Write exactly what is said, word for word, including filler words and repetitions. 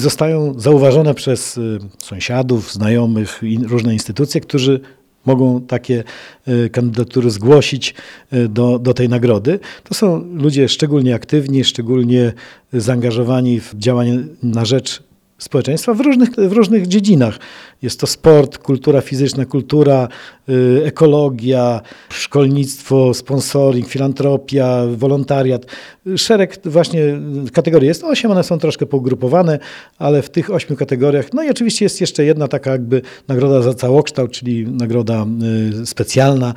Zostają zauważone przez sąsiadów, znajomych i różne instytucje, którzy mogą takie kandydatury zgłosić do, do tej nagrody. To są ludzie szczególnie aktywni, szczególnie zaangażowani w działanie na rzecz społeczeństwa w różnych, w różnych dziedzinach. Jest to sport, kultura fizyczna, kultura, y, ekologia, szkolnictwo, sponsoring, filantropia, wolontariat. Szereg właśnie kategorii jest. Osiem, one są troszkę pougrupowane, ale w tych ośmiu kategoriach, no i oczywiście jest jeszcze jedna taka jakby nagroda za całokształt, czyli nagroda y, specjalna,